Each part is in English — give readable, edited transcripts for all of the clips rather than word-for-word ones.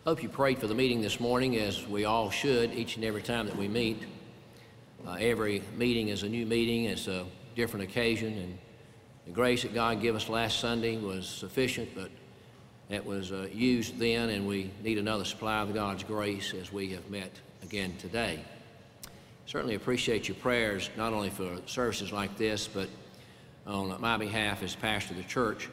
Hope you prayed for the meeting this morning, as we all should each and every time that we meet. Every meeting is a new meeting. It's a different occasion, and the grace that God gave us last Sunday was sufficient, but it was used then, and we need another supply of God's grace as we have met again today. Certainly appreciate your prayers, not only for services like this, but on my behalf as pastor of the church.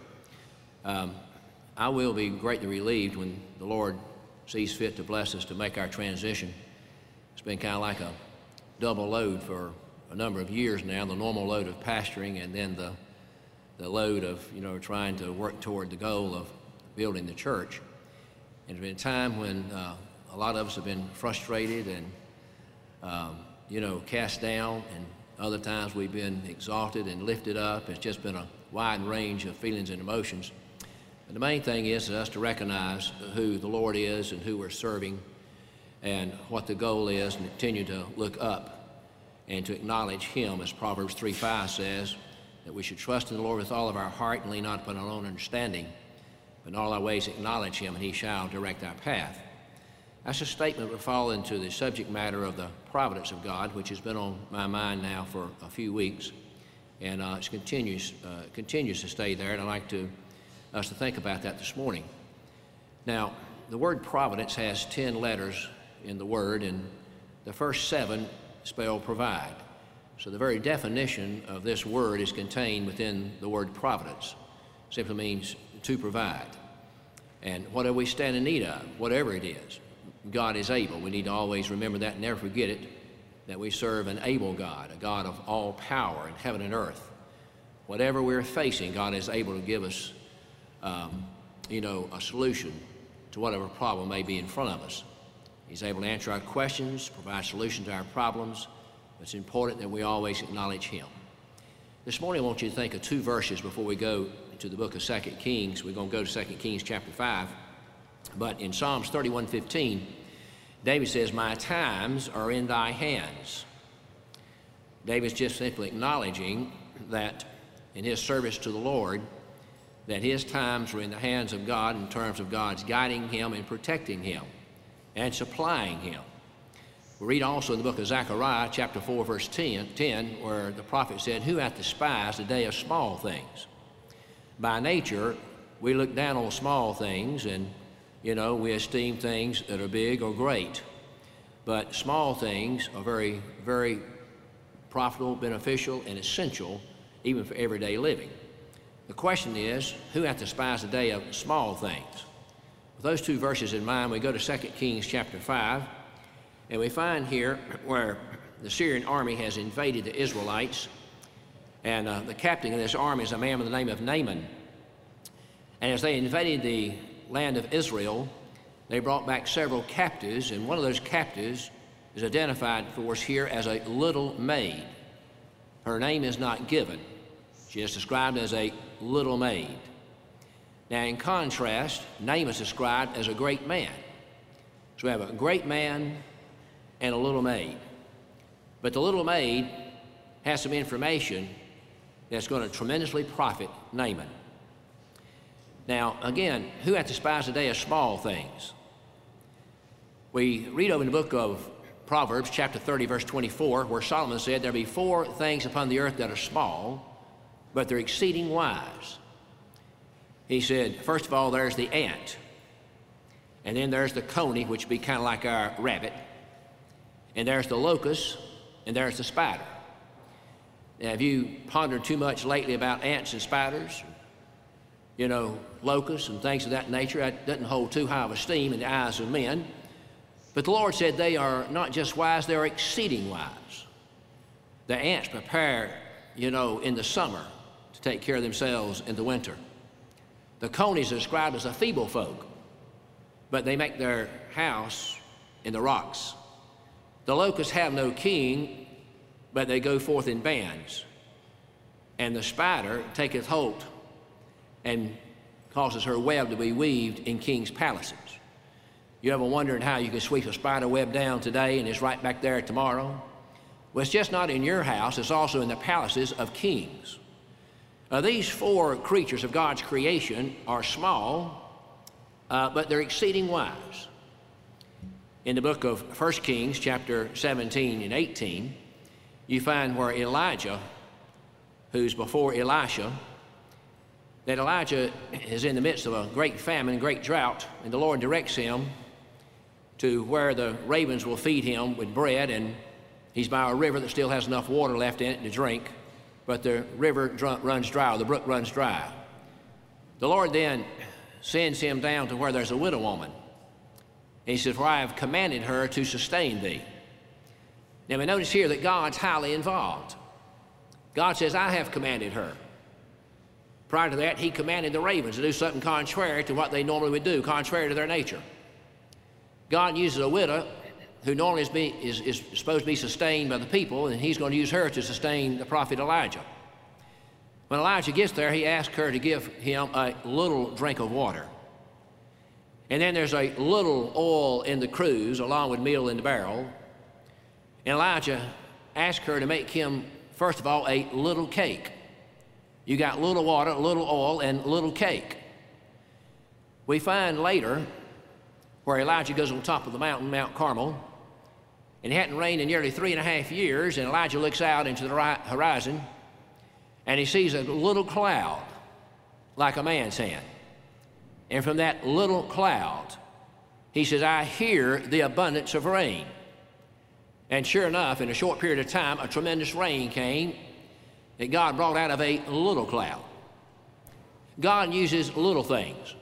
I will be greatly relieved when the Lord sees fit to bless us to make our transition. It's been kind of like a double load for a number of years now, the normal load of pastoring and then the load of, trying to work toward the goal of building the church. And it's been a time when a lot of us have been frustrated and, cast down, and other times we've been exalted and lifted up. It's just been a wide range of feelings and emotions. And the main thing is us to recognize who the Lord is and who we're serving and what the goal is, and continue to look up and to acknowledge Him, as Proverbs 3:5 says, that we should trust in the Lord with all of our heart and lean not upon our own understanding, but in all our ways acknowledge Him, and He shall direct our path. That's a statement that would fall into the subject matter of the providence of God, which has been on my mind now for a few weeks, and it continues to stay there, and I'd like us to think about that this morning. Now, the word providence has 10 letters in the word, and the first 7 spell provide. So the very definition of this word is contained within the word providence. It simply means to provide. And whatever we stand in need of, whatever it is, God is able. We need to always remember that and never forget it, that we serve an able God, a God of all power in heaven and earth. Whatever we're facing, God is able to give us a solution to whatever problem may be in front of us. He's able to answer our questions, provide solutions to our problems. It's important that we always acknowledge Him. This morning I want you to think of 2 verses before we go to the book of 2 Kings. We're going to go to 2 Kings chapter 5. But in Psalms 31:15, David says, "My times are in thy hands." David's just simply acknowledging that in his service to the Lord, that his times were in the hands of God in terms of God's guiding him and protecting him and supplying him. We read also in the book of Zechariah, chapter 4, verse 10, where the prophet said, "Who hath despised the day of small things?" By nature, we look down on small things, and, we esteem things that are big or great. But small things are very, very profitable, beneficial, and essential, even for everyday living. The question is, who hath despised the day of small things? With those 2 verses in mind, we go to 2 Kings chapter 5, and we find here where the Syrian army has invaded the Israelites, and the captain of this army is a man by the name of Naaman. And as they invaded the land of Israel, they brought back several captives, and one of those captives is identified for us here as a little maid. Her name is not given. She is described as a little maid. Now, in contrast, Naaman is described as a great man. So we have a great man and a little maid. But the little maid has some information that's going to tremendously profit Naaman. Now, again, who hath despised the day of small things? We read over in the book of Proverbs, chapter 30, verse 24, where Solomon said, "There be 4 things upon the earth that are small, but they're exceeding wise." He said, first of all, there's the ant, and then there's the coney, which would be kind of like our rabbit, and there's the locust, and there's the spider. Now, have you pondered too much lately about ants and spiders? Locusts and things of that nature. That doesn't hold too high of esteem in the eyes of men. But the Lord said they are not just wise, they are exceeding wise. The ants prepare, in the summer to take care of themselves in the winter. The conies are described as a feeble folk, but they make their house in the rocks. The locusts have no king, but they go forth in bands. And the spider taketh hold and causes her web to be weaved in king's palaces. You ever wondered how you can sweep a spider web down today and it's right back there tomorrow? Well, it's just not in your house, it's also in the palaces of kings. These 4 creatures of God's creation are small, but they're exceeding wise. In the book of 1 Kings, chapter 17 and 18, you find where Elijah, who's before Elisha, that Elijah is in the midst of a great famine, great drought, and the Lord directs him to where the ravens will feed him with bread, and he's by a river that still has enough water left in it to drink, but the river runs dry, or the brook runs dry. The Lord then sends him down to where there's a widow woman. And he says, for I have commanded her to sustain thee. Now we notice here that God's highly involved. God says, I have commanded her. Prior to that, he commanded the ravens to do something contrary to what they normally would do, contrary to their nature. God uses a widow who normally is supposed to be sustained by the people, and he's going to use her to sustain the prophet Elijah. When Elijah gets there, he asks her to give him a little drink of water. And then there's a little oil in the cruse along with meal in the barrel. And Elijah asked her to make him, first of all, a little cake. You got little water, little oil, and little cake. We find later where Elijah goes on top of the mountain, Mount Carmel, and it hadn't rained in nearly 3.5 years, and Elijah looks out into the horizon, and he sees a little cloud like a man's hand. And from that little cloud, he says, I hear the abundance of rain. And sure enough, in a short period of time, a tremendous rain came that God brought out of a little cloud. God uses little things.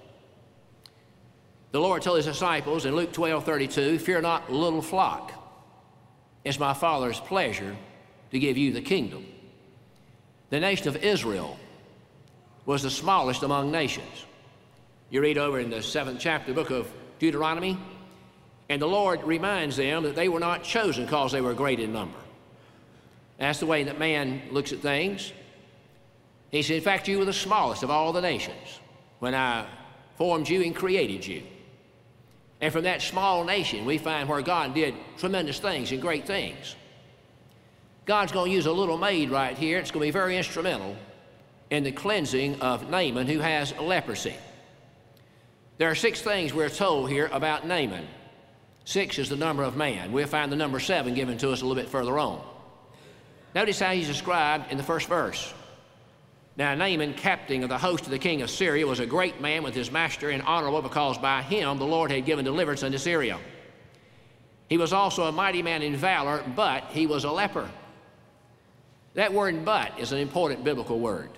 The Lord told his disciples in Luke 12:32, fear not, little flock. It's my Father's pleasure to give you the kingdom. The nation of Israel was the smallest among nations. You read over in the 7th chapter, the book of Deuteronomy, and the Lord reminds them that they were not chosen because they were great in number. That's the way that man looks at things. He said, in fact, you were the smallest of all the nations when I formed you and created you. And from that small nation, we find where God did tremendous things and great things. God's going to use a little maid right here. It's going to be very instrumental in the cleansing of Naaman, who has leprosy. There are 6 things we're told here about Naaman. 6 is the number of man. We'll find the number 7 given to us a little bit further on. Notice how he's described in the first verse. Now Naaman, captain of the host of the king of Syria, was a great man with his master and honorable, because by him the Lord had given deliverance unto Syria. He was also a mighty man in valor, but he was a leper. That word but is an important biblical word.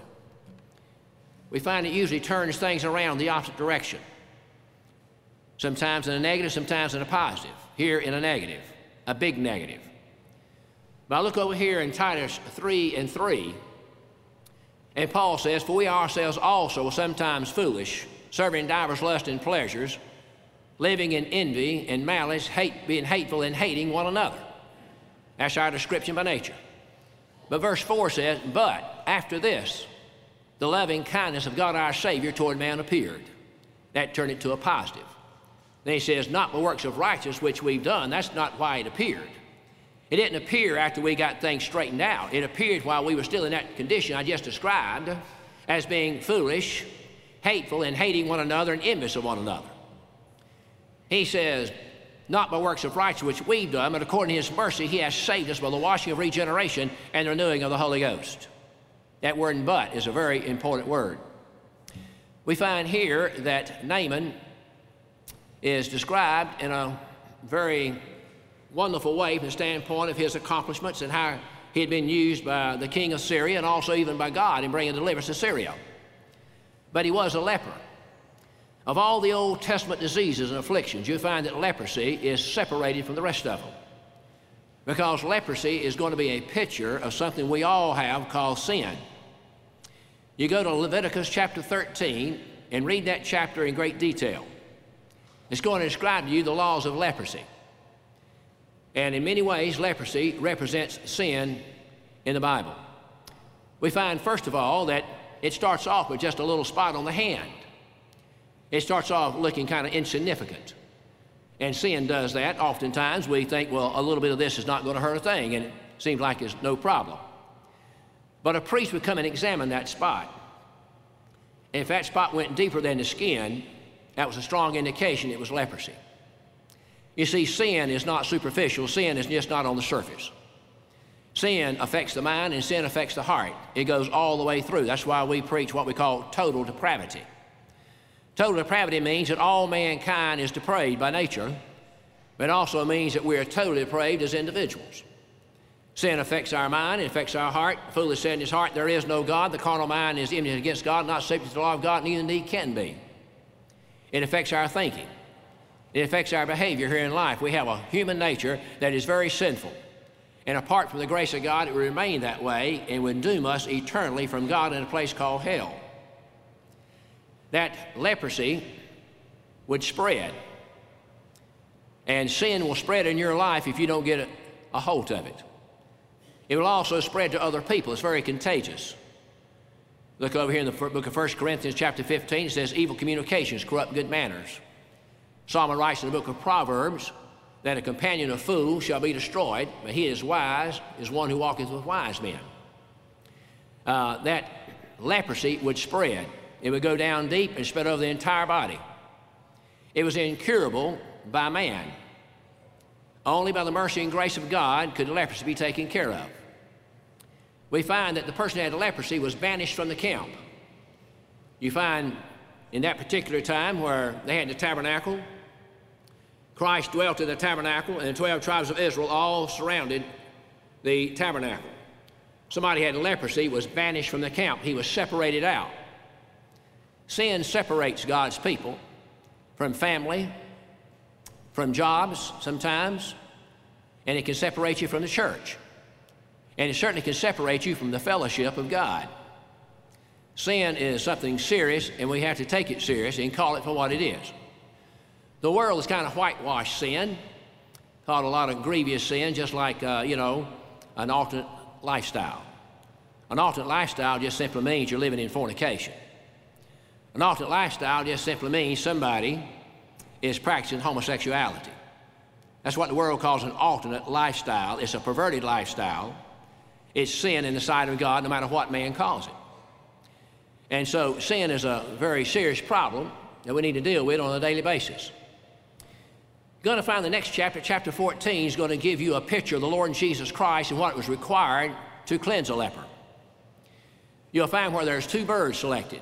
We find it usually turns things around the opposite direction. Sometimes in a negative, sometimes in a positive. Here in a negative, a big negative. But I look over here in Titus 3:3, and Paul says, for we ourselves also were sometimes foolish, serving divers lusts and pleasures, living in envy and malice, being hateful and hating one another. That's our description by nature. But verse 4 says, but after this, the loving kindness of God our Savior toward man appeared. That turned it to a positive. Then he says, not the works of righteousness which we've done. That's not why it appeared. It didn't appear after we got things straightened out. It appeared while we were still in that condition I just described, as being foolish, hateful, and hating one another, and envious of one another. He says, not by works of righteousness which we've done, but according to his mercy he has saved us by the washing of regeneration and the renewing of the Holy Ghost. That word but is a very important word. We find here that Naaman is described in a very wonderful way from the standpoint of his accomplishments and how he had been used by the king of Syria and also even by God in bringing deliverance to Syria. But he was a leper. Of all the Old Testament diseases and afflictions, you find that leprosy is separated from the rest of them, because leprosy is going to be a picture of something we all have called sin. You go to Leviticus chapter 13 and read that chapter in great detail. It's going to describe to you the laws of leprosy. And in many ways, leprosy represents sin in the Bible. We find, first of all, that it starts off with just a little spot on the hand. It starts off looking kind of insignificant. And sin does that. Oftentimes we think, well, a little bit of this is not going to hurt a thing, and it seems like it's no problem. But a priest would come and examine that spot. And if that spot went deeper than the skin, that was a strong indication it was leprosy. You see, sin is not superficial. Sin is just not on the surface. Sin affects the mind and sin affects the heart. It goes all the way through. That's why we preach what we call total depravity. Total depravity means that all mankind is depraved by nature, but it also means that we are totally depraved as individuals. Sin affects our mind, it affects our heart. The fool has said in his heart, there is no God. The carnal mind is enmity against God, not subject to the law of God, neither indeed can be. It affects our thinking. It affects our behavior here in life. We have a human nature that is very sinful. And apart from the grace of God, it will remain that way and will doom us eternally from God in a place called hell. That leprosy would spread. And sin will spread in your life if you don't get a hold of it. It will also spread to other people. It's very contagious. Look over here in the book of 1 Corinthians chapter 15. It says, evil communications corrupt good manners. Solomon writes in the book of Proverbs that a companion of fools shall be destroyed, but he is wise is one who walketh with wise men. That leprosy would spread. It would go down deep and spread over the entire body. It was incurable by man. Only by the mercy and grace of God could the leprosy be taken care of. We find that the person who had leprosy was banished from the camp. You find in that particular time where they had the tabernacle, Christ dwelt in the tabernacle, and the 12 tribes of Israel all surrounded the tabernacle. Somebody had leprosy, was banished from the camp. He was separated out. Sin separates God's people from family, from jobs sometimes, and it can separate you from the church. And it certainly can separate you from the fellowship of God. Sin is something serious, and we have to take it serious and call it for what it is. The world has kind of whitewashed sin, called a lot of grievous sin, just like, an alternate lifestyle. An alternate lifestyle just simply means you're living in fornication. An alternate lifestyle just simply means somebody is practicing homosexuality. That's what the world calls an alternate lifestyle. It's a perverted lifestyle. It's sin in the sight of God, no matter what man calls it. And so sin is a very serious problem that we need to deal with on a daily basis. You're going to find the next chapter, chapter 14, is going to give you a picture of the Lord Jesus Christ and what was required to cleanse a leper. You'll find where there's 2 birds selected.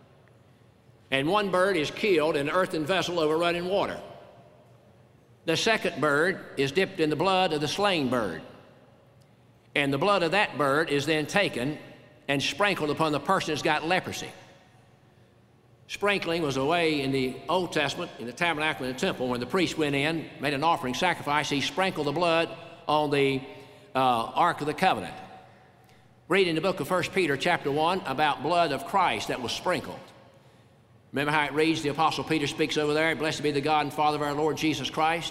And one bird is killed in an earthen vessel over running water. The second bird is dipped in the blood of the slain bird. And the blood of that bird is then taken and sprinkled upon the person that's got leprosy. Sprinkling was a way in the Old Testament, in the tabernacle and the temple, when the priest went in, made an offering sacrifice, he sprinkled the blood on the Ark of the Covenant. Read in the book of 1 Peter chapter 1 about blood of Christ that was sprinkled. Remember how it reads, the Apostle Peter speaks over there, blessed be the God and Father of our Lord Jesus Christ.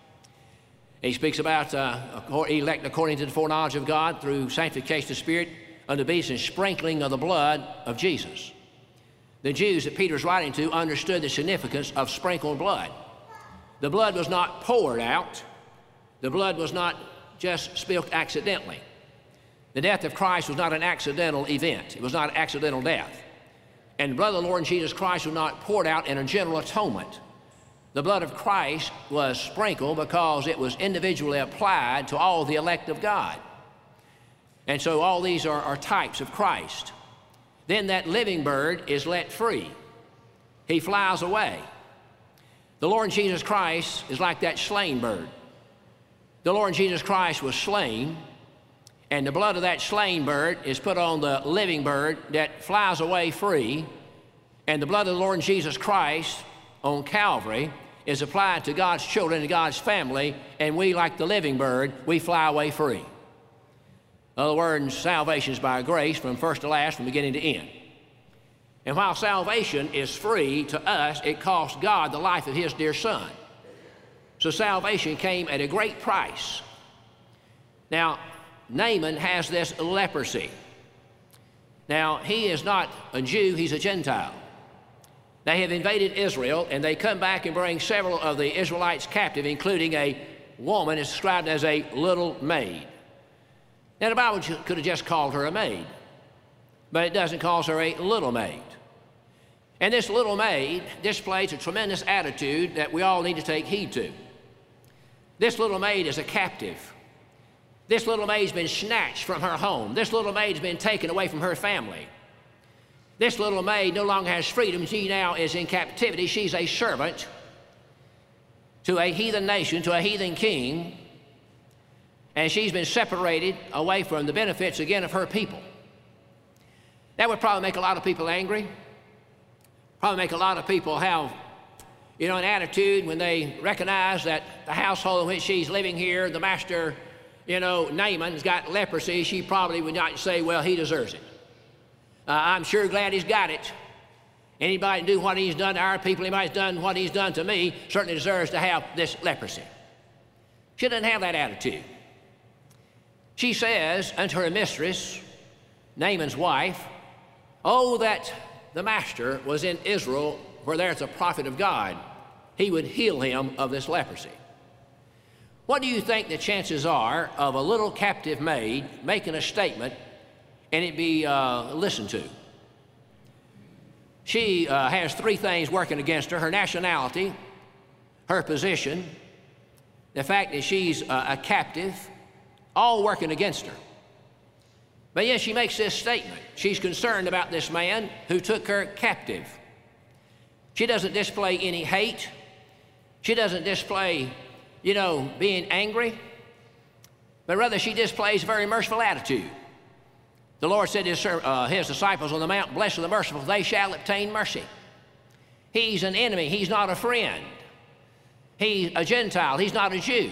He speaks about elect according to the foreknowledge of God through sanctification of the Spirit unto obedience and sprinkling of the blood of Jesus. The Jews that Peter was writing to understood the significance of sprinkled blood. The blood was not poured out. The blood was not just spilled accidentally. The death of Christ was not an accidental event. It was not an accidental death. And the blood of the Lord Jesus Christ was not poured out in a general atonement. The blood of Christ was sprinkled because it was individually applied to all the elect of God. And so all these are types of Christ. Then that living bird is let free. He flies away. The Lord Jesus Christ is like that slain bird. The Lord Jesus Christ was slain, and the blood of that slain bird is put on the living bird that flies away free, and the blood of the Lord Jesus Christ on Calvary is applied to God's children and God's family, and we, like the living bird, we fly away free. In other words, salvation is by grace from first to last, from beginning to end. And while salvation is free to us, it cost God the life of His dear Son. So salvation came at a great price. Now, Naaman has this leprosy. Now, he is not a Jew, he's a Gentile. They have invaded Israel, and they come back and bring several of the Israelites captive, including a woman that's described as a little maid. Now, the Bible could have just called her a maid, but it doesn't call her a little maid. And this little maid displays a tremendous attitude that we all need to take heed to. This little maid is a captive. This little maid's been snatched from her home. This little maid's been taken away from her family. This little maid no longer has freedom. She now is in captivity. She's a servant to a heathen nation, to a heathen king, and she's been separated away from the benefits again of her people. That would probably make a lot of people angry. Probably make a lot of people have, an attitude when they recognize that the household in which she's living here, the master, Naaman's got leprosy. She probably would not say, well, he deserves it. I'm sure glad he's got it. Anybody can do what he's done to our people, anybody's done what he's done to me, certainly deserves to have this leprosy. She doesn't have that attitude. She says unto her mistress, Naaman's wife, oh, that the master was in Israel, where there's a prophet of God. He would heal him of this leprosy. What do you think the chances are of a little captive maid making a statement and it be listened to? She has three things working against her: her nationality, her position, the fact that she's a captive, all working against her. But yet she makes this statement. She's concerned about this man who took her captive. She doesn't display any hate. She doesn't display, being angry, but rather she displays a very merciful attitude. The Lord said to his disciples on the mount, blessed are the merciful, they shall obtain mercy. He's an enemy. He's not a friend. He's a Gentile. He's not a Jew.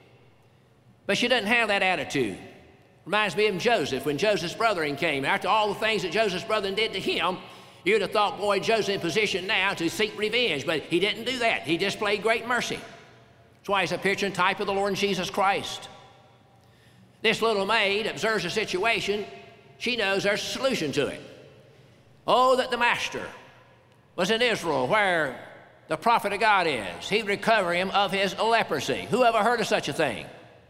But she doesn't have that attitude. Reminds me of Joseph, when Joseph's brethren came. After all the things that Joseph's brethren did to him, you'd have thought, boy, Joseph's in position now to seek revenge. But he didn't do that. He displayed great mercy. That's why he's a picture and type of the Lord Jesus Christ. This little maid observes the situation. She knows there's a solution to it. Oh, that the master was in Israel, where the prophet of God is. He'd recover him of his leprosy. Who ever heard of such a thing?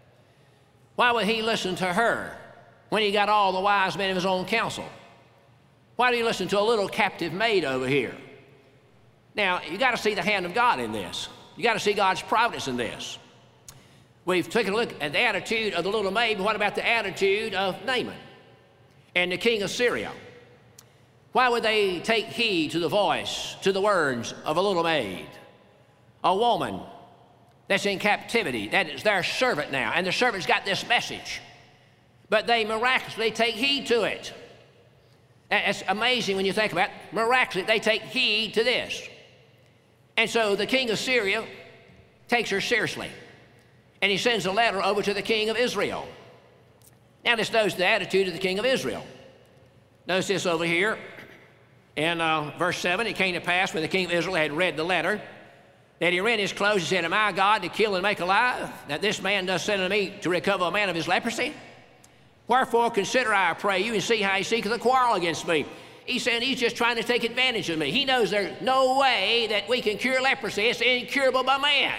Why would he listen to her when he got all the wise men of his own counsel? Why do you listen to a little captive maid over here? Now, you got to see the hand of God in this. You got to see God's providence in this. We've taken a look at the attitude of the little maid, but what about the attitude of Naaman and the king of Syria? Why would they take heed to the voice, to the words of a little maid? A woman that's in captivity, that is their servant now, and the servant's got this message, but they miraculously take heed to it. It's amazing when you think about it. Miraculously, they take heed to this. And so the king of Syria takes her seriously, and he sends a letter over to the king of Israel. Now let's notice the attitude of the king of Israel. Notice this over here in verse 7. It came to pass when the king of Israel had read the letter that he rent his clothes and said, am I God to kill and make alive, that this man does send unto me to recover a man of his leprosy? Wherefore consider, I pray you, and see how he seeketh a quarrel against me. He said he's just trying to take advantage of me. He knows there's no way that we can cure leprosy. It's incurable by man.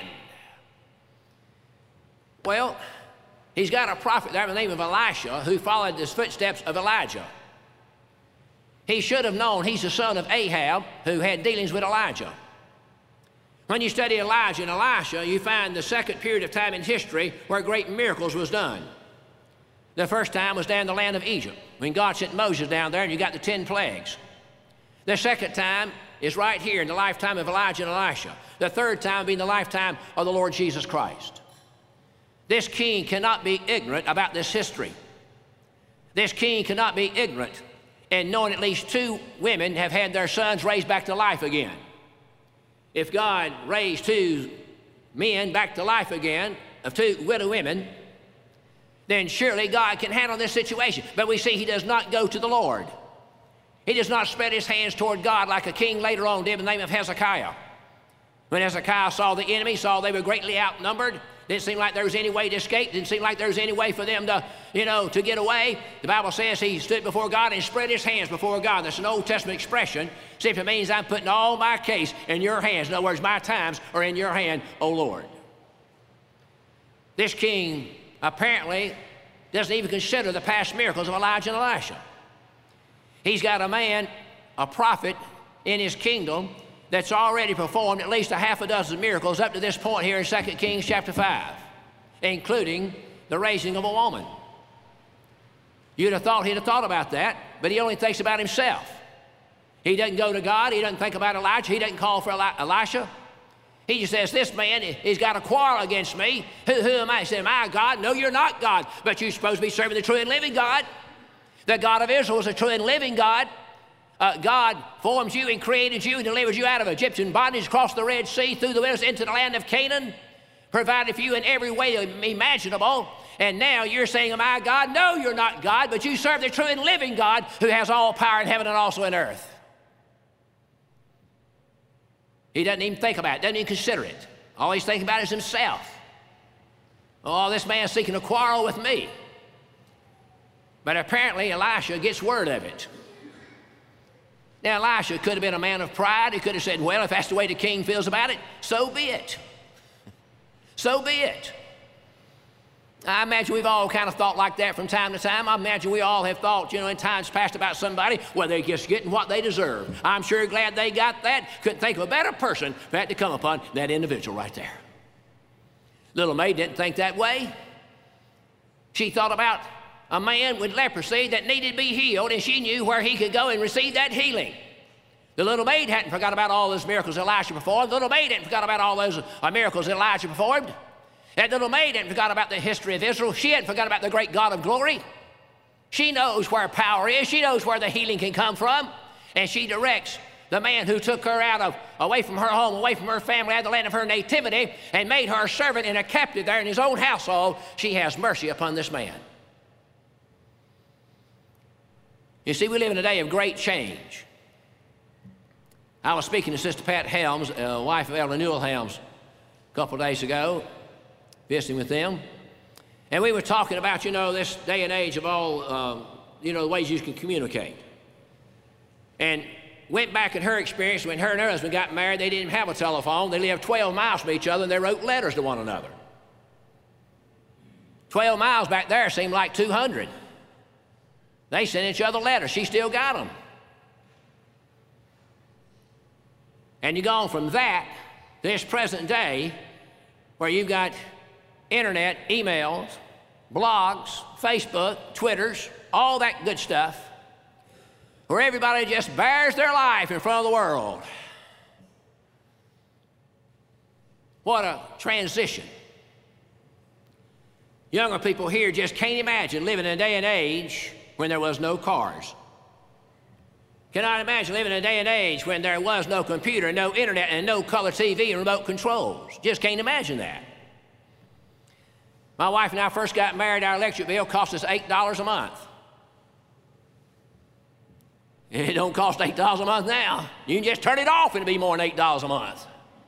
Well, he's got a prophet there by the name of Elisha who followed the footsteps of Elijah. He should have known he's the son of Ahab who had dealings with Elijah. When you study Elijah and Elisha, you find the second period of time in history where great miracles was done. The first time was down in the land of Egypt, when God sent Moses down there and you got the 10 plagues. The second time is right here in the lifetime of Elijah and Elisha. The third time being the lifetime of the Lord Jesus Christ. This king cannot be ignorant about this history. This king cannot be ignorant in knowing at least 2 women have had their sons raised back to life again. If God raised 2 men back to life again, of 2 widow women, then surely God can handle this situation. But we see he does not go to the Lord. He does not spread his hands toward God like a king later on did in the name of Hezekiah. When Hezekiah saw the enemy, saw they were greatly outnumbered, didn't seem like there was any way to escape, didn't seem like there was any way for them to, to get away. The Bible says he stood before God and spread his hands before God. That's an Old Testament expression. Simply means I'm putting all my case in your hands. In other words, my times are in your hand, O Lord. This king apparently doesn't even consider the past miracles of Elijah and Elisha. He's got a man, a prophet in his kingdom that's already performed at least a half a dozen miracles up to this point here in 2 Kings chapter 5. including the raising of a woman. You'd have thought he'd have thought about that, but he only thinks about himself. He doesn't go to God. He doesn't think about Elijah. He doesn't call for Elisha. He just says, this man, he's got a quarrel against me. Who am I? He said, am I God? No, you're not God, but you're supposed to be serving the true and living God. The God of Israel is a true and living God. God formed you and created you and delivered you out of Egyptian bondage, across the Red Sea, through the wilderness, into the land of Canaan, provided for you in every way imaginable. And now you're saying, am I God? No, you're not God, but you serve the true and living God who has all power in heaven and also in earth. He doesn't even think about it, doesn't even consider it. All he's thinking about is himself. Oh, this man's seeking a quarrel with me. But apparently Elisha gets word of it. Now, Elisha could have been a man of pride. He could have said, well, if that's the way the king feels about it, so be it. So be it. I imagine we've all kind of thought like that from time to time. I imagine we all have thought, in times past about somebody, well, they're just getting what they deserve. I'm sure glad they got that. Couldn't think of a better person for that to come upon that individual right there. Little maid didn't think that way. She thought about a man with leprosy that needed to be healed, and she knew where he could go and receive that healing. The little maid hadn't forgot about all those miracles Elisha performed. The little maid hadn't forgot about all those miracles Elijah performed. That little maid hadn't forgot about the history of Israel. She hadn't forgot about the great God of glory. She knows where power is. She knows where the healing can come from. And she directs the man who took her away from her home, away from her family, out of the land of her nativity, and made her a servant and a captive there in his own household. She has mercy upon this man. You see, we live in a day of great change. I was speaking to Sister Pat Helms, wife of Elder Newell Helms, a couple of days ago, visiting with them. And we were talking about, this day and age of all, the ways you can communicate. And went back in her experience when her and her husband got married. They didn't have a telephone. They lived 12 miles from each other, and they wrote letters to one another. 12 miles back there seemed like 200. They sent each other letters. She still got them. And you go on from that to this present day where you've got internet, emails, blogs, Facebook, Twitters, all that good stuff, where everybody just bears their life in front of the world. What a transition. Younger people here just can't imagine living in a day and age when there was no cars. Cannot imagine living in a day and age when there was no computer, no internet, and no color TV and remote controls. Just can't imagine that. My wife and I first got married, our electric bill cost us $8 a month. It don't cost $8 a month now. You can just turn it off and it'll be more than $8 a month.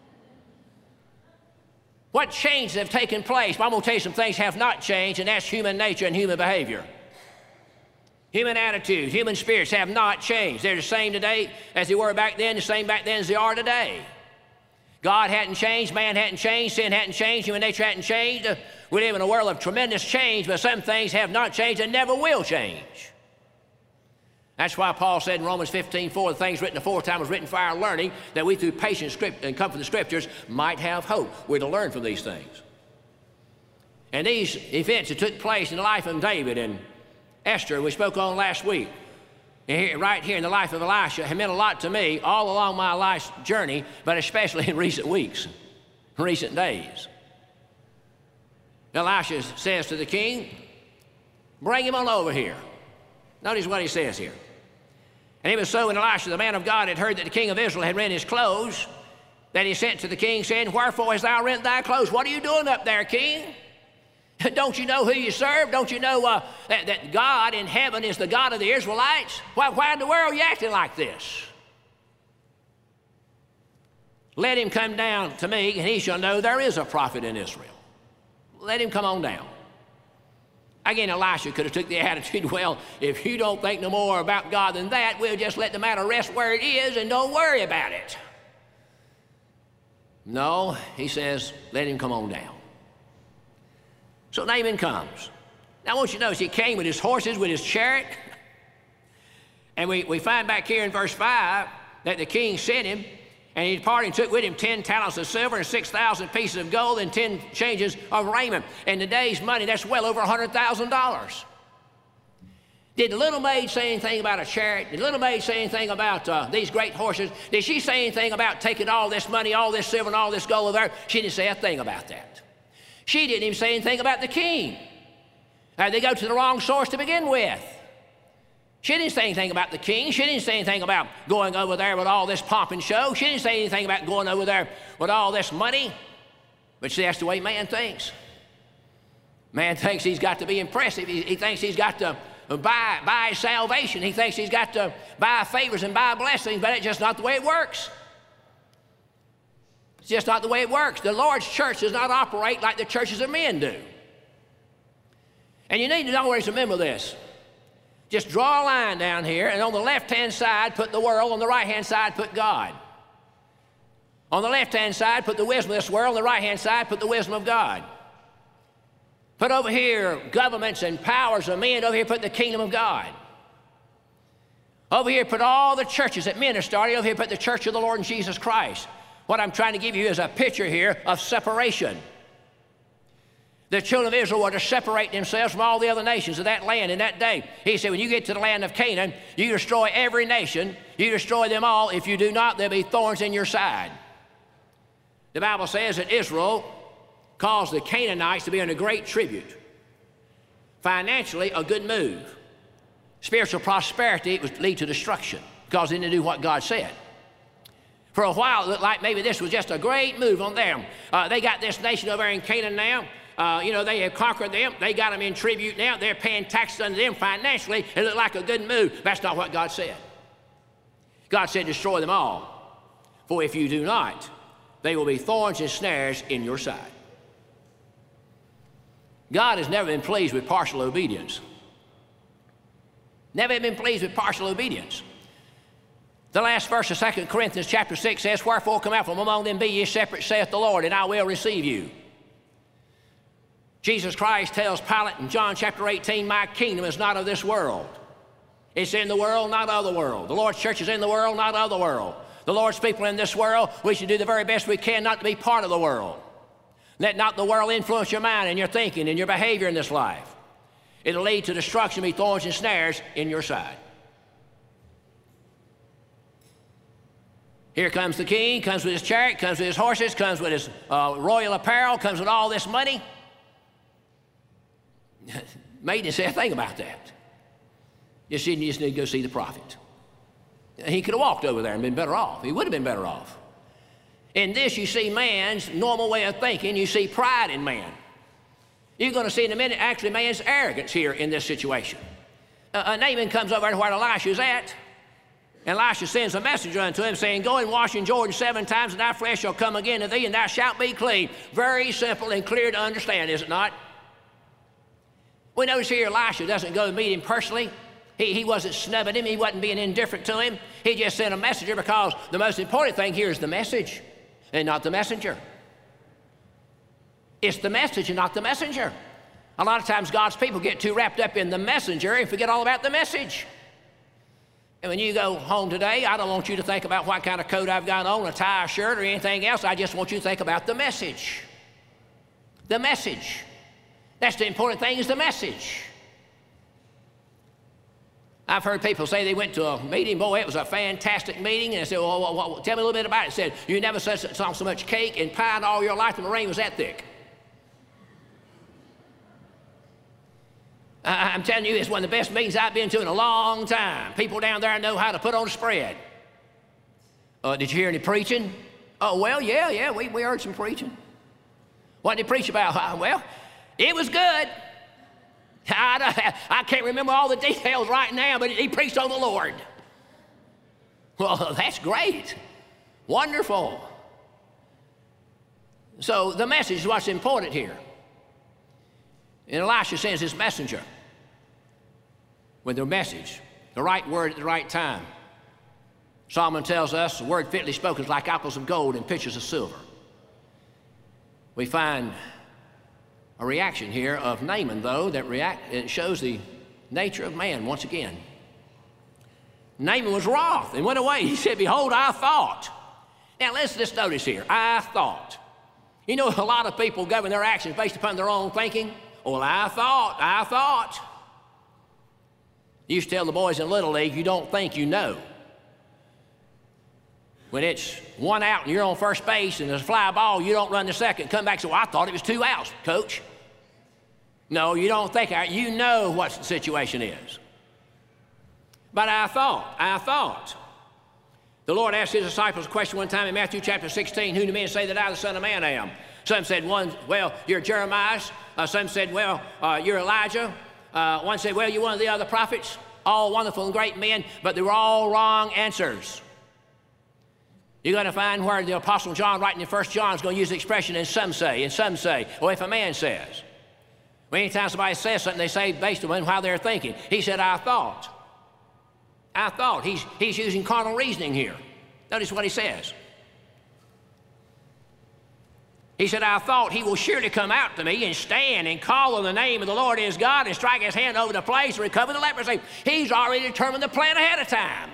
What changes have taken place? Well, I'm going to tell you some things have not changed, and that's human nature and human behavior. Human attitudes, human spirits have not changed. They're the same today as they were back then, the same back then as they are today. God hadn't changed, man hadn't changed, sin hadn't changed, human nature hadn't changed. We live in a world of tremendous change, but some things have not changed and never will change. That's why Paul said in Romans 15:4, the things written aforetime was written for our learning, that we through patience and comfort of the Scriptures might have hope. We're to learn from these things. And these events that took place in the life of David and Esther, we spoke on last week, right here in the life of Elisha, have meant a lot to me all along my life's journey, but especially in recent weeks, recent days. Elisha says to the king, bring him on over here. Notice what he says here. And it was so when Elisha, the man of God, had heard that the king of Israel had rent his clothes, that he sent to the king, saying, wherefore hast thou rent thy clothes? What are you doing up there, king? Don't you know who you serve? Don't you know that God in heaven is the God of the Israelites? Why in the world are you acting like this? Let him come down to me, and he shall know there is a prophet in Israel. Let him come on down. Again, Elisha could have took the attitude, well, if you don't think no more about God than that, we'll just let the matter rest where it is and don't worry about it. No, he says, let him come on down. So Naaman comes. Now I want you to notice he came with his horses, with his chariot. And we find back here in verse 5 that the king sent him. And he departed and took with him 10 talents of silver and 6,000 pieces of gold and 10 changes of raiment. In today's money, that's well over $100,000. Did the little maid say anything about a chariot? Did the little maid say anything about these great horses? Did she say anything about taking all this money, all this silver, and all this gold there? She didn't say a thing about that. She didn't even say anything about the king. They go to the wrong source to begin with. She didn't say anything about the king. She didn't say anything about going over there with all this pomp and show. She didn't say anything about going over there with all this money. But see, that's the way man thinks. Man thinks he's got to be impressive. He thinks he's got to buy salvation. He thinks he's got to buy favors and buy blessings, but it's just not the way it works. It's just not the way it works. The Lord's church does not operate like the churches of men do. And you need to always remember this. Just draw a line down here, and on the left-hand side, put the world. On the right-hand side, put God. On the left-hand side, put the wisdom of this world. On the right-hand side, put the wisdom of God. Put over here governments and powers of men. Over here, put the kingdom of God. Over here, put all the churches that men are starting. Over here, put the church of the Lord Jesus Christ. What I'm trying to give you is a picture here of separation. The children of Israel were to separate themselves from all the other nations of that land in that day. He said, when you get to the land of Canaan, you destroy every nation. You destroy them all. If you do not, there'll be thorns in your side. The Bible says that Israel caused the Canaanites to be under great tribute. Financially, a good move. Spiritual prosperity, it would lead to destruction because they didn't do what God said. For a while, it looked like maybe this was just a great move on them. They got this nation over in Canaan now. They have conquered them. They got them in tribute now. They're paying taxes under them financially. It looked like a good move. That's not what God said. God said, destroy them all. For if you do not, they will be thorns and snares in your side. God has never been pleased with partial obedience. Never been pleased with partial obedience. The last verse of 2 Corinthians chapter 6 says, wherefore come out from among them, be ye separate, saith the Lord, and I will receive you. Jesus Christ tells Pilate in John chapter 18, my kingdom is not of this world. It's in the world, not of the world. The Lord's church is in the world, not of the world. The Lord's people in this world, we should do the very best we can not to be part of the world. Let not the world influence your mind and your thinking and your behavior in this life. It'll lead to destruction, be thorns and snares in your side. Here comes the king, comes with his chariot, comes with his horses, comes with his royal apparel, comes with all this money. Maid didn't say a thing about that. You just need to go see the prophet. He could have walked over there and been better off. He would have been better off. In this, you see man's normal way of thinking. You see pride in man. You're going to see in a minute, actually, man's arrogance here in this situation. Naaman comes over to where Elisha's at. And Elisha sends a messenger unto him, saying, go and wash in Jordan 7 times, and thy flesh shall come again to thee, and thou shalt be clean. Very simple and clear to understand, is it not? We notice here Elisha doesn't go meet him personally. He wasn't snubbing him. He wasn't being indifferent to him. He just sent a messenger because the most important thing here is the message and not the messenger. It's the message and not the messenger. A lot of times God's people get too wrapped up in the messenger and forget all about the message. And when you go home today, I don't want you to think about what kind of coat I've got on, a tie, a shirt, or anything else. I just want you to think about the message. The message. That's the important thing, is the message. I've heard people say they went to a meeting. Boy, it was a fantastic meeting. And I said, well, tell me a little bit about it. It said, you never saw so much cake and pie in all your life, and the rain was that thick. I'm telling you, it's one of the best meetings I've been to in a long time. People down there know how to put on a spread. Did you hear any preaching? Oh, well, yeah, we heard some preaching. What did he preach about? Well, it was good. I can't remember all the details right now, but he preached on the Lord. Well, that's great. Wonderful. So the message is what's important here. And Elisha sends his messenger with their message, the right word at the right time. Solomon tells us the word fitly spoken is like apples of gold and pitchers of silver. We find a reaction here of Naaman, though, it shows the nature of man once again. Naaman was wroth and went away. He said, behold, I thought Now, let's just notice here, I thought. You know, a lot of people govern their actions based upon their own thinking. Well, I thought. You used to tell the boys in Little League, you don't think, you know. When it's 1 out and you're on first base and there's a fly ball, you don't run the second, come back and say, well, I thought it was 2 outs, coach. No, you don't think, you know what the situation is. But I thought. The Lord asked his disciples a question one time in Matthew chapter 16, who do men say that I, the Son of Man, am? Some said, well, you're Jeremiah. Some said, well, you're Elijah. One said, well, you're one of the other prophets. All wonderful and great men, but they were all wrong answers. You're going to find where the Apostle John, writing in 1 John, is going to use the expression, and some say, or if a man says. Well, anytime somebody says something, they say based on how they're thinking. He said, I thought. He's using carnal reasoning here. Notice what he says. He said, I thought he will surely come out to me and stand and call on the name of the Lord his God and strike his hand over the place and recover the leprosy. He's already determined the plan ahead of time.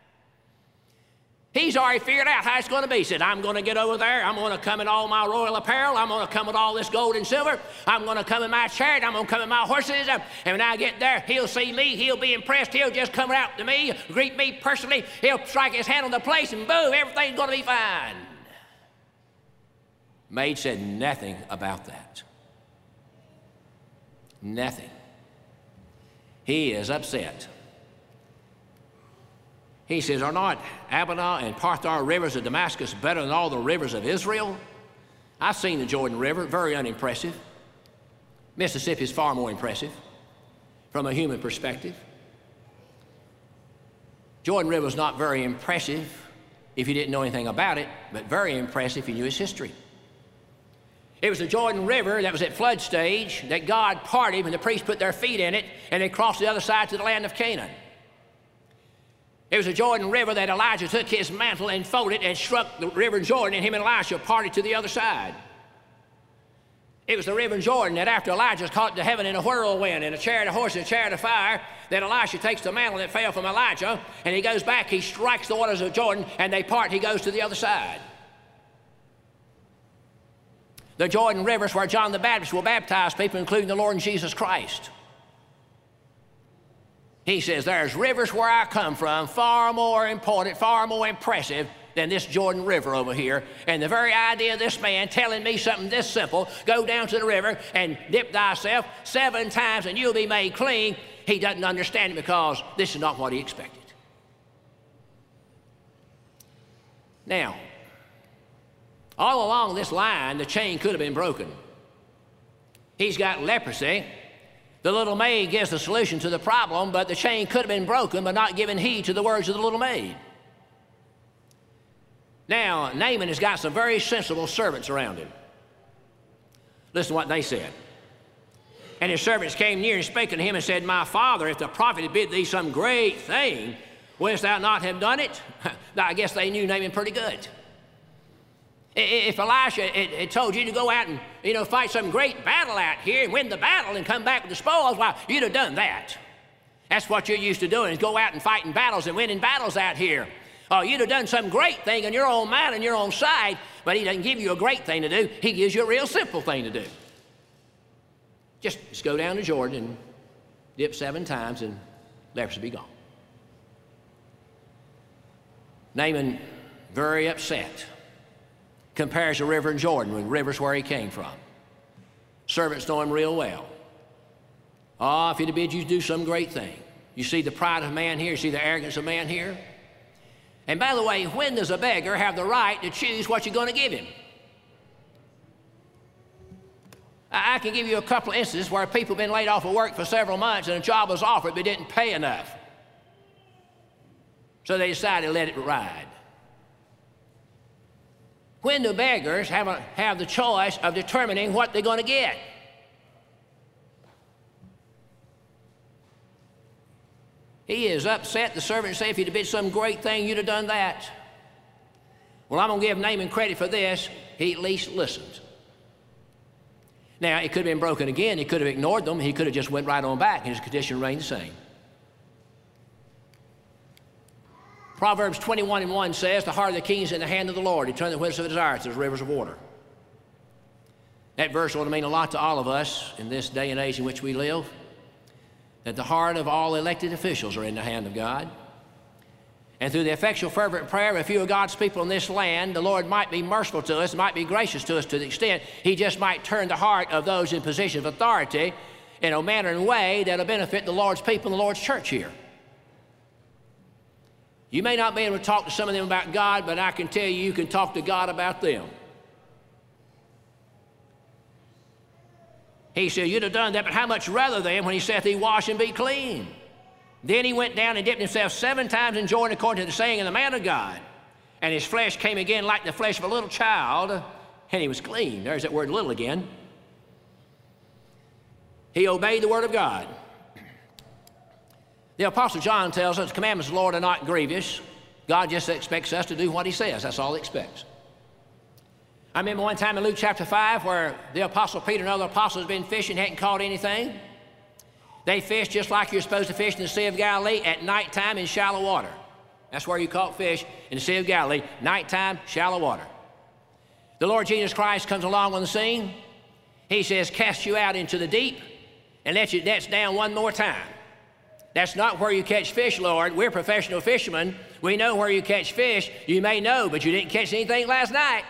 He's already figured out how it's going to be. He said, I'm going to get over there. I'm going to come in all my royal apparel. I'm going to come with all this gold and silver. I'm going to come in my chariot. I'm going to come in my horses. And when I get there, he'll see me. He'll be impressed. He'll just come out to me, greet me personally. He'll strike his hand on the place, and boom, everything's going to be fine. Maid said nothing about that. Nothing. He is upset. He says, are not Abana and Parthar rivers of Damascus better than all the rivers of Israel? I've seen the Jordan River, very unimpressive. Mississippi is far more impressive from a human perspective. Jordan River is not very impressive if you didn't know anything about it, but very impressive if you knew its history. It was the Jordan River that was at flood stage that God parted when the priests put their feet in it and they crossed the other side to the land of Canaan. It was the Jordan River that Elijah took his mantle and folded and struck the river Jordan, and him and Elisha parted to the other side. It was the river Jordan that after Elijah was caught to heaven in a whirlwind, in a chariot of horses, a chariot of fire, that Elisha takes the mantle that fell from Elijah, and he goes back, he strikes the waters of Jordan, and they part, he goes to the other side. The Jordan River is where John the Baptist will baptize people, including the Lord Jesus Christ. He says, there's rivers where I come from, far more important, far more impressive than this Jordan River over here. And the very idea of this man telling me something this simple, go down to the river and dip thyself 7 times and you'll be made clean, he doesn't understand it because this is not what he expected. Now, all along this line, the chain could have been broken. He's got leprosy. The little maid gives the solution to the problem, but the chain could have been broken by not giving heed to the words of the little maid. Now, Naaman has got some very sensible servants around him. Listen to what they said. And his servants came near and spake unto him and said, my father, if the prophet had bid thee some great thing, wouldst thou not have done it? Now, I guess they knew Naaman pretty good. If Elisha had told you to go out and, fight some great battle out here and win the battle and come back with the spoils, well, you'd have done that. That's what you're used to doing, is go out and fighting battles and winning battles out here. You'd have done some great thing in your own mind and your own side, but he doesn't give you a great thing to do. He gives you a real simple thing to do. Just go down to Jordan and dip 7 times and leprosy will be gone. Naaman, very upset. Compares the river in Jordan with rivers where he came from. Servants know him real well. If he'd bid you do some great thing. You see the pride of man here, you see the arrogance of man here. And by the way, when does a beggar have the right to choose what you're going to give him? I can give you a couple of instances where people have been laid off of work for several months and a job was offered but didn't pay enough. So they decided to let it ride. When do beggars have the choice of determining what they're going to get? He is upset. The servant said, if you'd have been some great thing, you'd have done that. Well, I'm going to give Naaman credit for this. He at least listened. Now, it could have been broken again. He could have ignored them. He could have just went right on back, and his condition remained the same. Proverbs 21:1 says, the heart of the king is in the hand of the Lord. He turns the whither of desires to the rivers of water. That verse ought to mean a lot to all of us in this day and age in which we live, that the heart of all elected officials are in the hand of God. And through the effectual fervent prayer of a few of God's people in this land, the Lord might be merciful to us, might be gracious to us to the extent He just might turn the heart of those in position of authority in a manner and way that will benefit the Lord's people and the Lord's church here. You may not be able to talk to some of them about God, but I can tell you, you can talk to God about them. He said, you'd have done that, but how much rather than when He saith thee, wash and be clean. Then he went down and dipped himself 7 times in Jordan according to the saying of the man of God. And his flesh came again like the flesh of a little child, and he was clean. There's that word little again. He obeyed the word of God. The Apostle John tells us the commandments of the Lord are not grievous. God just expects us to do what He says. That's all He expects. I remember one time in Luke chapter 5 where the Apostle Peter and other apostles had been fishing, hadn't caught anything. They fished just like you're supposed to fish in the Sea of Galilee at nighttime in shallow water. That's where you caught fish, in the Sea of Galilee, nighttime, shallow water. The Lord Jesus Christ comes along on the scene. He says, cast you out into the deep and let your nets down one more time. That's not where you catch fish, Lord. We're professional fishermen. We know where you catch fish. You may know, but you didn't catch anything last night.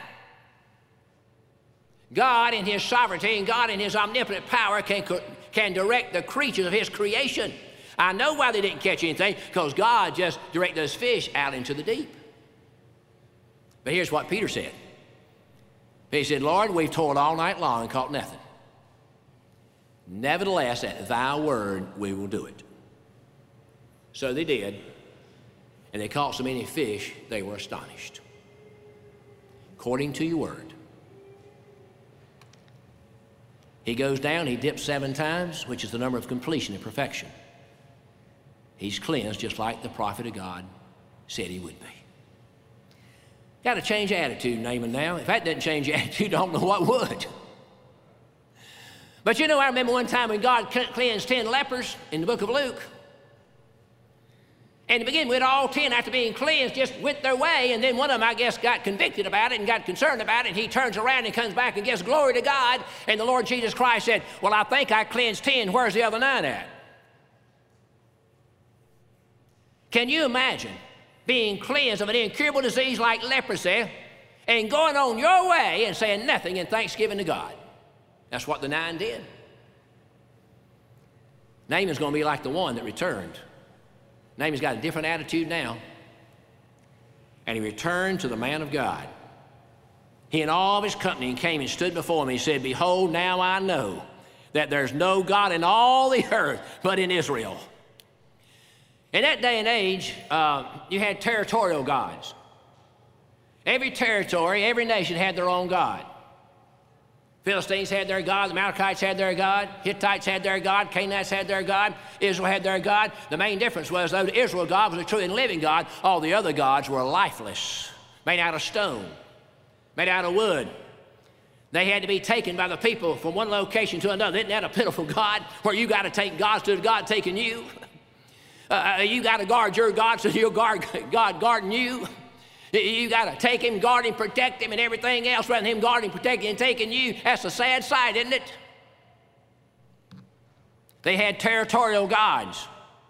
God in His sovereignty and God in His omnipotent power can direct the creatures of His creation. I know why they didn't catch anything, because God just directed those fish out into the deep. But here's what Peter said. He said, Lord, we've toiled all night long and caught nothing. Nevertheless, at thy word, we will do it. So they did, and they caught so many fish, they were astonished. According to your word. He goes down, he dips 7 times, which is the number of completion and perfection. He's cleansed just like the prophet of God said he would be. Got to change attitude, Naaman, now. If that doesn't change your attitude, I don't know what would. But you know, I remember one time when God cleansed 10 lepers in the book of Luke. And to begin with, all 10, after being cleansed, just went their way. And then one of them, I guess, got convicted about it and got concerned about it. And he turns around and comes back and gives glory to God. And the Lord Jesus Christ said, well, I think I cleansed 10. Where's the other 9 at? Can you imagine being cleansed of an incurable disease like leprosy and going on your way and saying nothing in thanksgiving to God? That's what the 9 did. Naaman's going to be like the one that returned. Naaman's got a different attitude now. And he returned to the man of God. He and all of his company came and stood before him. He said, behold, now I know that there's no God in all the earth but in Israel. In that day and age, you had territorial gods. Every territory, every nation had their own God. Philistines had their God, the Amalekites had their God, Hittites had their God, Canaanites had their God, Israel had their God. The main difference was, though the Israel God was a true and living God, all the other gods were lifeless, made out of stone, made out of wood. They had to be taken by the people from one location to another. Isn't that a pitiful God, where you got to take gods to God taking you? You got to guard your God so your God guarding you. You got to take him, guard him, protect him, and everything else rather than him guarding, protecting, and taking you. That's a sad sight, isn't it? They had territorial gods.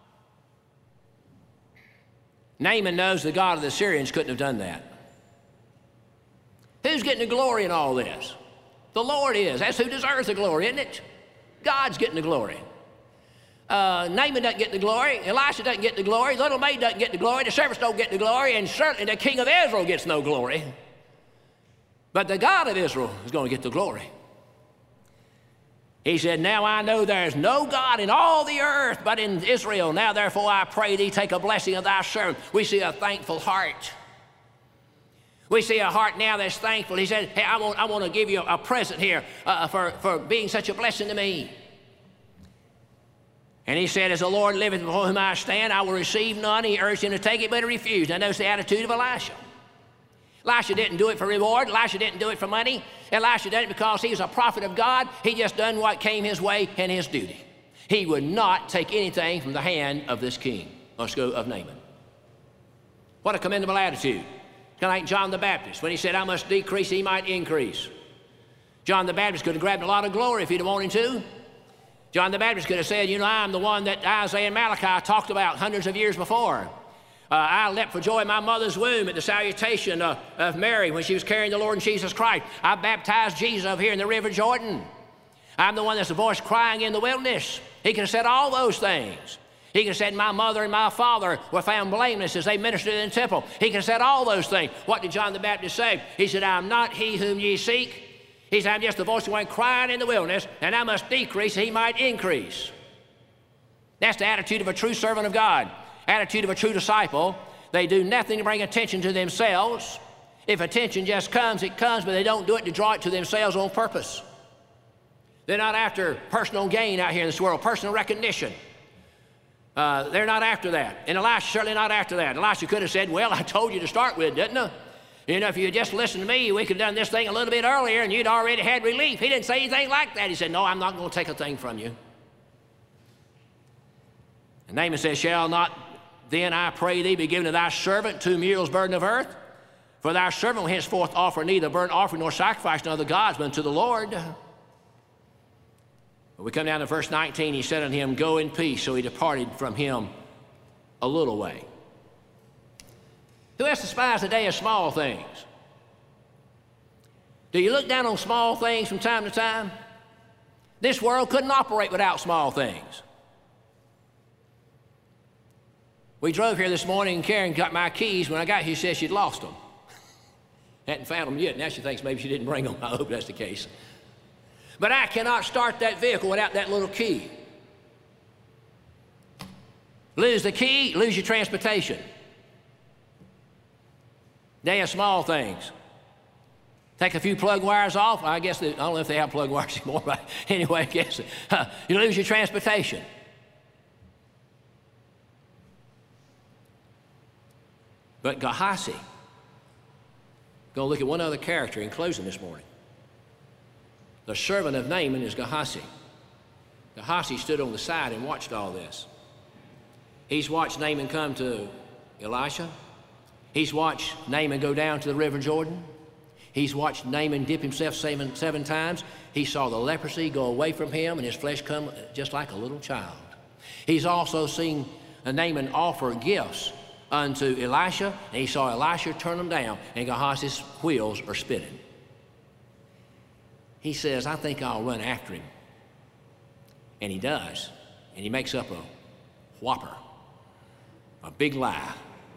Naaman knows the God of the Syrians couldn't have done that. Who's getting the glory in all this? The Lord is. That's who deserves the glory, isn't it? God's getting the glory. Naaman doesn't get the glory. Elisha doesn't get the glory. Little maid doesn't get the glory. The servants don't get the glory. And certainly the king of Israel gets no glory. But the God of Israel is going to get the glory. He said, now I know there is no God in all the earth but in Israel. Now therefore I pray thee, take a blessing of thy servant. We see a thankful heart. We see a heart now that's thankful. He said, hey, I want to give you a present here for being such a blessing to me. And he said, as the Lord liveth before whom I stand, I will receive none. He urged him to take it, but he refused. Now notice the attitude of Elisha. Elisha didn't do it for reward. Elisha didn't do it for money. Elisha did it because he was a prophet of God. He just done what came his way and his duty. He would not take anything from the hand of this king, of Naaman. What a commendable attitude. Kind of like John the Baptist when he said, I must decrease, he might increase. John the Baptist could have grabbed a lot of glory if he'd have wanted to. John the Baptist could have said, you know, I'm the one that Isaiah and Malachi talked about hundreds of years before. I leapt for joy in my mother's womb at the salutation of Mary when she was carrying the Lord Jesus Christ. I baptized Jesus over here in the River Jordan. I'm the one that's the voice crying in the wilderness. He could have said all those things. He could have said, my mother and my father were found blameless as they ministered in the temple. He could have said all those things. What did John the Baptist say? He said, I'm not he whom ye seek. He said, I'm just the voice of one crying in the wilderness, and I must decrease, he might increase. That's the attitude of a true servant of God. Attitude of a true disciple. They do nothing to bring attention to themselves. If attention just comes, it comes, but they don't do it to draw it to themselves on purpose. They're not after personal gain out here in this world, personal recognition. They're not after that. And Elisha certainly not after that. Elisha could have said, well, I told you to start with, didn't I? You know, if you had just listened to me, we could have done this thing a little bit earlier and you'd already had relief. He didn't say anything like that. He said, no, I'm not going to take a thing from you. And Naaman says, shall not then, I pray thee, be given to thy servant 2 mules burden of earth? For thy servant will henceforth offer neither burnt offering nor sacrifice to other gods, but unto the Lord. But we come down to verse 19. He said unto him, go in peace. So he departed from him a little way. Who else despises the day of small things? Do you look down on small things from time to time? This world couldn't operate without small things. We drove here this morning and Karen got my keys. When I got here, she said she'd lost them. Hadn't found them yet. Now she thinks maybe she didn't bring them. I hope that's the case. But I cannot start that vehicle without that little key. Lose the key, lose your transportation. Day of small things. Take a few plug wires off. I guess I don't know if they have plug wires anymore, but anyway, I guess you lose your transportation. But Gehazi, going to look at one other character in closing this morning. The servant of Naaman is Gehazi. Gehazi stood on the side and watched all this. He's watched Naaman come to Elisha. He's watched Naaman go down to the River Jordan. He's watched Naaman dip himself seven times. He saw the leprosy go away from him and his flesh come just like a little child. He's also seen Naaman offer gifts unto Elisha, and he saw Elisha turn them down, and Gehazi's wheels are spinning. He says, I think I'll run after him. And he does, and he makes up a whopper, a big lie.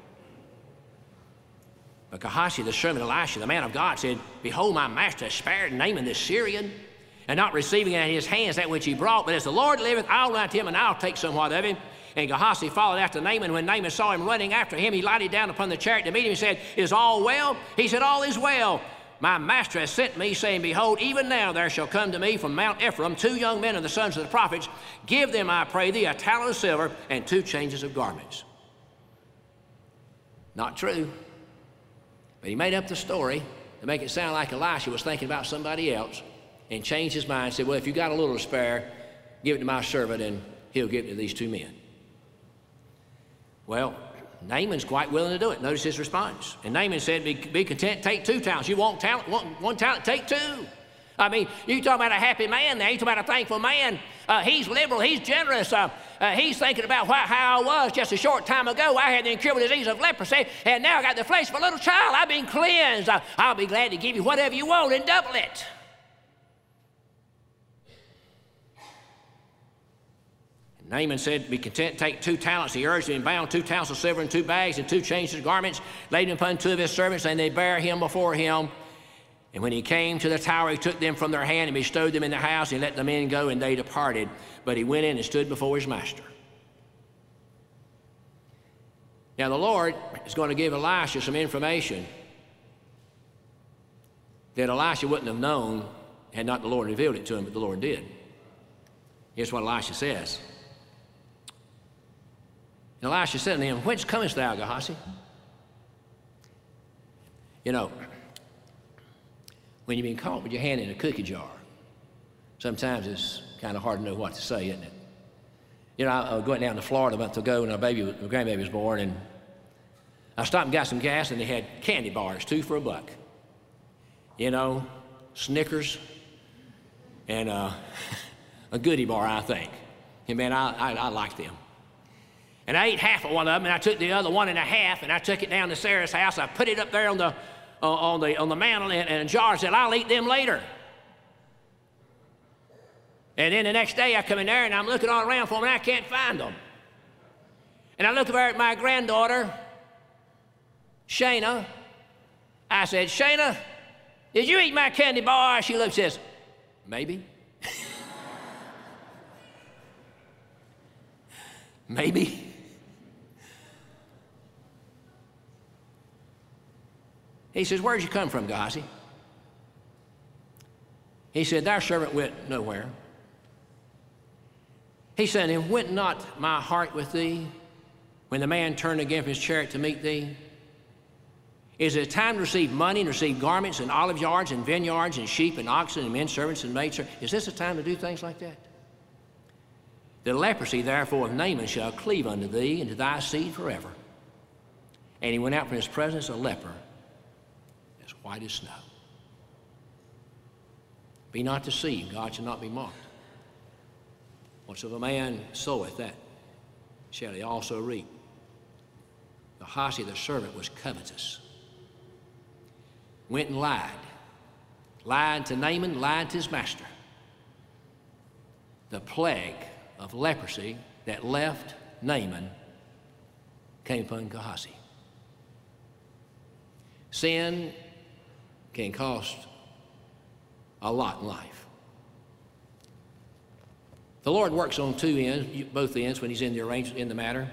But Gehazi, the servant of Elisha, the man of God, said, behold, my master has spared Naaman the Syrian, and not receiving at his hands that which he brought, but as the Lord liveth, I'll run to him, and I'll take somewhat of him. And Gehazi followed after Naaman. When Naaman saw him running after him, he lighted down upon the chariot to meet him. He said, is all well? He said, all is well. My master has sent me, saying, behold, even now there shall come to me from Mount Ephraim 2 young men of the sons of the prophets. Give them, I pray thee, a talent of silver and 2 changes of garments. Not true. But he made up the story to make it sound like Elisha was thinking about somebody else and changed his mind and said, well, if you got a little to spare, give it to my servant and he'll give it to these 2 men. Well, Naaman's quite willing to do it. Notice his response. And Naaman said, be content, take 2 talents. You want talent, one talent, take 2. I mean, you talk about a happy man now. You talk about a thankful man. He's liberal. He's generous. He's thinking about how I was just a short time ago. I had the incurable disease of leprosy, and now I got the flesh of a little child. I've been cleansed. I'll be glad to give you whatever you want and double it. Naaman said, be content, take 2 talents. He urged him, and bound 2 talents of silver in 2 bags and 2 changes of garments, laid them upon 2 of his servants, and they bare him before him. And when he came to the tower, he took them from their hand and bestowed them in the house, and let the men go, and they departed. But he went in and stood before his master. Now the Lord is going to give Elisha some information that Elisha wouldn't have known had not the Lord revealed it to him, but the Lord did. Here's what Elisha says. And Elisha said to him, whence comest thou, Gehazi? You know, when you've been caught with your hand in a cookie jar, sometimes it's kind of hard to know what to say, isn't it? You know, I was going down to Florida a month ago when my grandbaby was born, and I stopped and got some gas, and they had candy bars, 2 for $1. You know, Snickers and a Goodie Bar, I think. And man, I liked them. And I ate half of one of them, and I took the other 1.5, and I took it down to Sarah's house. I put it up there on the mantle in a jar and said, I'll eat them later. And then the next day I come in there, and I'm looking all around for them, and I can't find them. And I look over at my granddaughter, Shayna. I said, Shayna, did you eat my candy bar? She looks and says, maybe. Maybe. He says, where'd you come from, Gehazi? He said, thy servant went nowhere. He said, and went not my heart with thee when the man turned again from his chariot to meet thee? Is it time to receive money and receive garments and olive yards and vineyards and sheep and oxen and men servants and maid servants? Is this a time to do things like that? The leprosy, therefore, of Naaman shall cleave unto thee and to thy seed forever. And he went out from his presence a leper, as white as snow. Be not deceived, God shall not be mocked. Whatsoever a man soweth, that shall he also reap. Gehazi the servant was covetous. Went and lied. Lied to Naaman, lied to his master. The plague of leprosy that left Naaman came upon Gehazi. Sin can cost a lot in life. The Lord works on both ends when he's in the matter.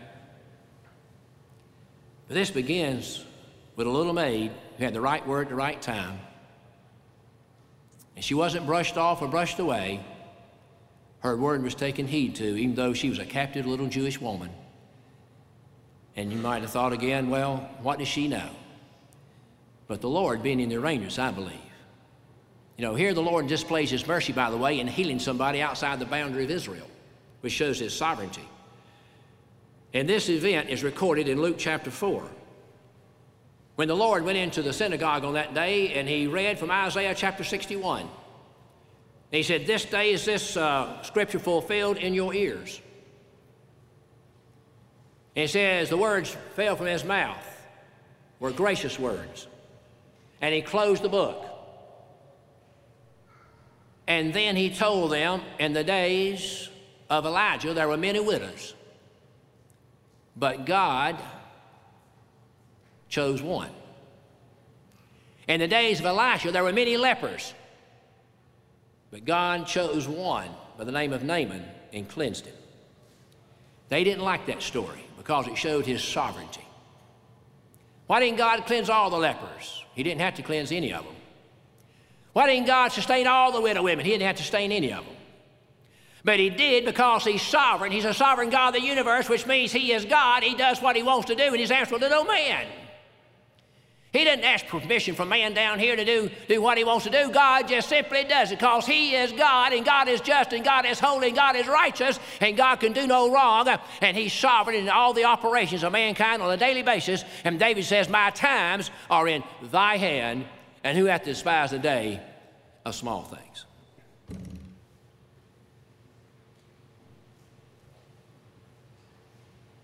But this begins with a little maid who had the right word at the right time. And she wasn't brushed off or brushed away. Her word was taken heed to, even though she was a captive little Jewish woman. And you might have thought again, well, what does she know? But the Lord being in the arrangements, I believe. You know, here the Lord displays his mercy, by the way, in healing somebody outside the boundary of Israel, which shows his sovereignty. And this event is recorded in Luke chapter 4. When the Lord went into the synagogue on that day, and he read from Isaiah chapter 61. And he said, this day is this scripture fulfilled in your ears. And it says, the words fell from his mouth were gracious words. And he closed the book. And then he told them, in the days of Elijah, there were many widows. But God chose one. In the days of Elisha, there were many lepers. But God chose one by the name of Naaman and cleansed him. They didn't like that story because it showed his sovereignty. Why didn't God cleanse all the lepers? He didn't have to cleanse any of them. Why didn't God sustain all the widow women? He didn't have to sustain any of them. But he did because he's sovereign. He's a sovereign God of the universe, which means he is God. He does what he wants to do, and he's answerable to no man. He doesn't ask permission from man down here to do what he wants to do. God just simply does it because he is God, and God is just, and God is holy, and God is righteous, and God can do no wrong, and he's sovereign in all the operations of mankind on a daily basis. And David says, my times are in thy hand, and who hath despised the day of small things?